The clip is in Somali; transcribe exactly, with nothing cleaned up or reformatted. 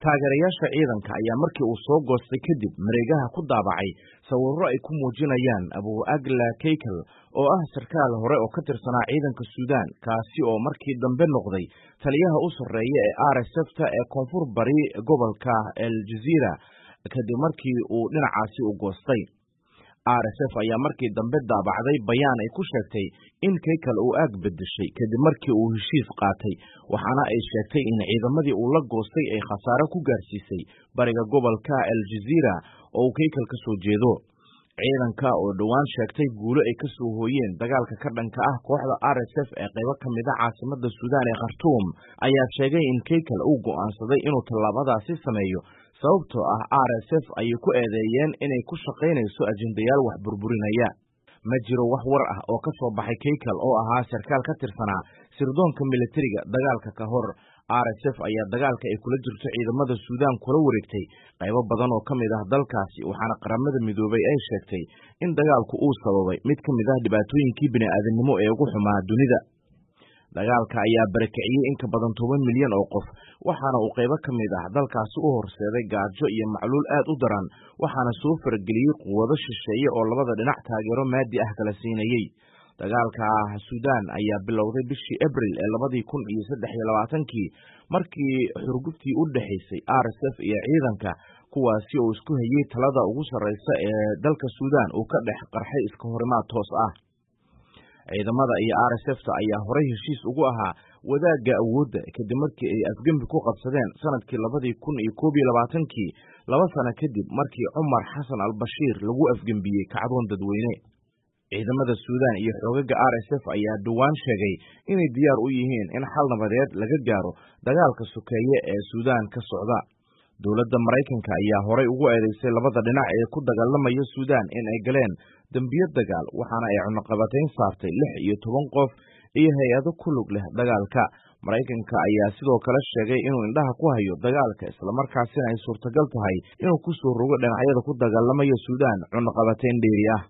taageerayaasha ciidanka ayaa markii uu soo goostay kadib mareegaha ku daabacay sawirro ay ku muujinayaan Abu Agla Keykal oo ah sarkaal hore oo ka tirsanaa ciidanka Suudaan kaasi oo markii dambe noqday taliyaha u sarreeya ee R S F-ta ee koonfur bari gobolka El Jazira kadib markii uu dhinacaasi u goostay. R S F ayaa markii dambe daabacday bayaan ay ku sheegtay in Keykal uu aag bedeshay kadib markii uu heshiis qaatay, waxaana ay sheegtay in ciidamadii uu la goostay ay khasaare ku gaarsiisay bariga gobolka El Jazira oo uu Keykal ka soo jeedo. Ciidanka oo dhowaan sheegtay guulo ay ka soo hooyeen dagaalka ka dhanka ah kooxda R S F ee qaybo ka mid ah caasimadda Suudaan ee Khartoum ayaa sheegay in Keykal uu go'aansaday inuu tallaabadaasi sameeyo sababtoo ah R S F ayay ku eedeeyeen inay ku shaqaynayso ajendayaal wax burburinaya. Ma jiro wax war ah oo ka soo baxay Keykal oo ahaa sarkaal ka tirsanaa sirdoonka militariga dagaalka ka hor. R S F ayaa dagaalka ay kula jirto ciidamada Suudaan kula wareegtay qaybo badan oo ka mid ah dalkaasi, waxaana qaramada midoobay ay sheegtay in dagaalku uu sababay mid ka mid ah dhibaatooyinkii bini'aadanimo ee ugu xumaa dunida. Dagaalka ayaa barakiciyey in ka badan toban milyan oo qof, waxaana uu qaybo ka mid ah dalkaasi u horseeday gaajo iyo macluul aad u daran, waxaana soo farageliyey quwado shisheeye oo labada dhinac taageero maadi ah kala siinayey. Dagaalka Suudaan ayaa bilowday bishii Abriil ee labadii kun iyo saddex iyo labaatankii markii xurguftii u dhaxaysay R S F iyo ciidanka kuwaasi oo isku hayay talada ugu sarreysa ee dalka Suudaan uu ka dhex qarxay iska horimaad toos ah. Ciidamada iyo R S F-ta ayaa horey heshiis ugu ahaa wadaagga awoodda kadib markii ay afgembi ku qabsadeen sanadkii labadii kun iyo koob iyo labaatankii, laba sano kadib markii Cumar Xasan al-Bashiir lagu afgembiyey kacdoon dadweyne. Ciidamada Suudaan iyo xoogagga R S F ayaa dhowaan sheegay inay diyaar u yihiin in xal nabadeed laga gaaro dagaalka sokeeye ee Suudaan ka socda. Dowladda Maraykanka ayaa horey ugu eedeysay labada dhinac ee ku dagaalamaya Suudaan in ay galeen dambiyo dagaal, waxaana ay cunaqabatayn saartay lix iyo toban qof iyo hay-ado ku lug leh dagaalka. Maraykanka ayaa sidoo kale sheegay inuu indhaha ku hayo dagaalka islamarkaasina ay suurtagal tahay inuu ku soo rogo dhinacyada ku dagaalamaya Suudaan cunaqabatayn dheeri ah.